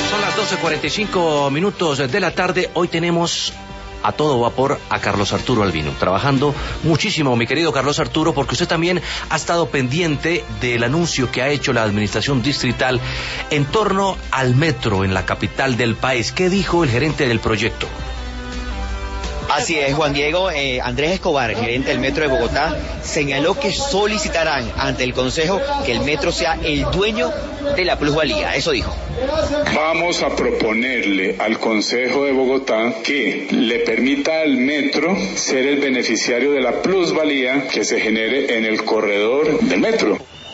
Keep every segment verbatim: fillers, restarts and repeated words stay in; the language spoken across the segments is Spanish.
Son las doce cuarenta y cinco minutos de la tarde. Hoy tenemos a todo vapor a Carlos Arturo Albino, trabajando muchísimo, mi querido Carlos Arturo, porque usted también ha estado pendiente del anuncio que ha hecho la administración distrital en torno al metro en la capital del país. ¿Qué dijo el gerente del proyecto? Así es, Juan Diego. eh, Andrés Escobar, gerente del Metro de Bogotá, señaló que solicitarán ante el Consejo que el metro sea el dueño de la plusvalía. Eso dijo. Vamos a proponerle al Consejo de Bogotá que le permita al metro ser el beneficiario de la plusvalía que se genere en el corredor del metro.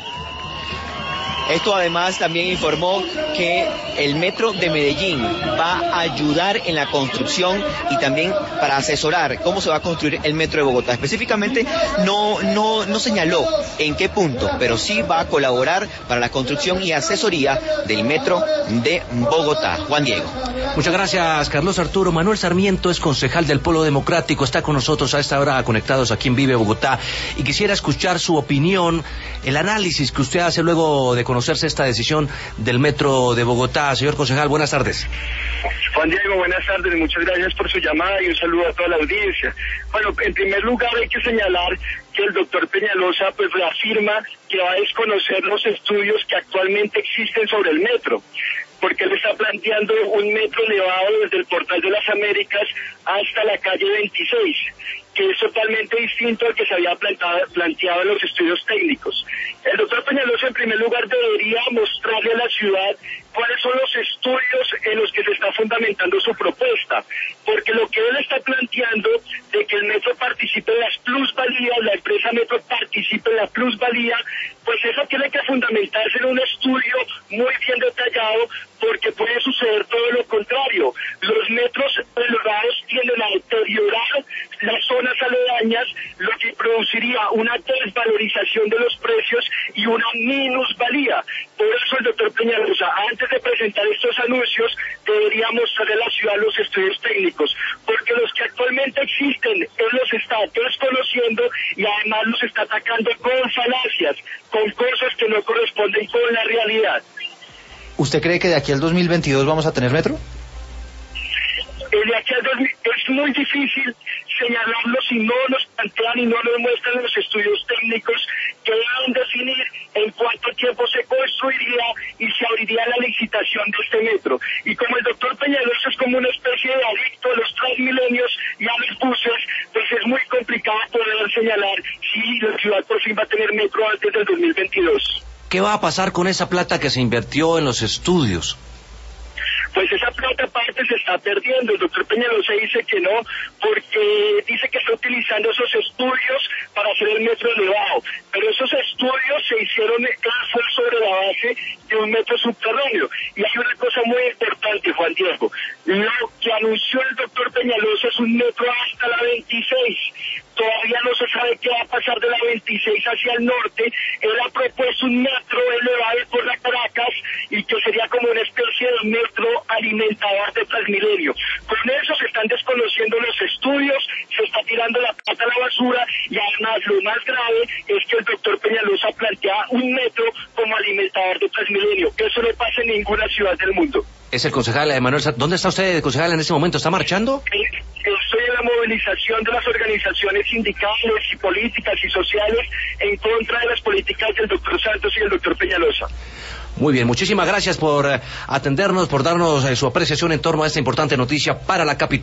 Esto además también informó que el Metro de Medellín va a ayudar en la construcción y también para asesorar cómo se va a construir el Metro de Bogotá. Específicamente no, no, no señaló en qué punto, pero sí va a colaborar para la construcción y asesoría del Metro de Bogotá. Juan Diego. Muchas gracias, Carlos Arturo. Manuel Sarmiento es concejal del Polo Democrático, está con nosotros a esta hora conectados aquí en Vive Bogotá y quisiera escuchar su opinión, el análisis que usted hace luego de conocerse esta decisión del Metro de Bogotá. Señor concejal, buenas tardes. Juan Diego, buenas tardes y muchas gracias por su llamada y un saludo a toda la audiencia. Bueno, en primer lugar hay que señalar que el doctor Peñalosa pues reafirma que va a desconocer los estudios que actualmente existen sobre el metro, porque él está planteando un metro elevado desde el Portal de las Américas hasta la calle veintiséis, que es totalmente distinto al que se había plantado, planteado en los estudios técnicos. El doctor Peñalosa, en primer lugar, debería mostrarle a la ciudad cuáles son los estudios en los que se está fundamentando su propuesta, porque lo que él está planteando de que el metro participe en las plusvalías, la empresa metro participe en la plusvalía, pues eso tiene que fundamentarse en un estudio muy bien detallado, porque puede suceder todo lo contrario. Los metros elevados tienden a deteriorar las zonas aledañas, lo que produciría una desvalorización de los precios y una minusvalía. Por eso el doctor Peñalosa, antes de presentar estos anuncios, debería mostrarle a la ciudad los estudios técnicos, porque los que actualmente existen, él los está desconociendo y además los está atacando con falacias, con cosas que no corresponden con la realidad. ¿Usted cree que de aquí al dos mil veintidós vamos a tener metro? De aquí al dos mil es muy difícil señalarlo si no nos plantean y no nos muestran los estudios técnicos que deben definir en cuánto tiempo se construiría y se abriría la licitación de este metro. Y como el doctor Peñalosa es como una especie de adicto a los Transmilenios y a los buses, pues es muy complicado poder señalar si la ciudad por fin va a tener metro antes del dos mil veintidós. ¿Qué va a pasar con esa plata que se invirtió en los estudios? Pues esa plata aparte se está perdiendo. El doctor Peñalosa dice que no, porque dice que está utilizando esos estudios para hacer el metro elevado, pero esos estudios se hicieron fue sobre la base de un metro subterráneo. Y hay una cosa muy importante, Juan Diego, lo que anunció el doctor Peñalosa es un metro hasta la veintiséis. Todavía no se sabe qué va a pasar de la veintiséis hacia el norte. Él ha propuesto un metro elevado por la Caracas y que sería como una especie de metro alimentador de Transmilenio. Con eso se están desconociendo los estudios, se está tirando la plata a la basura y además lo más grave es que el doctor Peñalosa plantea un metro como alimentador de Transmilenio. Eso no pasa en ninguna ciudad del mundo. Es el concejal Manuel. ¿Dónde está usted, concejal, en este momento? ¿Está marchando? Estoy en la movilización de las organizaciones sindicales y políticas y sociales en contra de las políticas del doctor Santos y del doctor Peñalosa. Muy bien, muchísimas gracias por atendernos, por darnos eh, su apreciación en torno a esta importante noticia para la capital.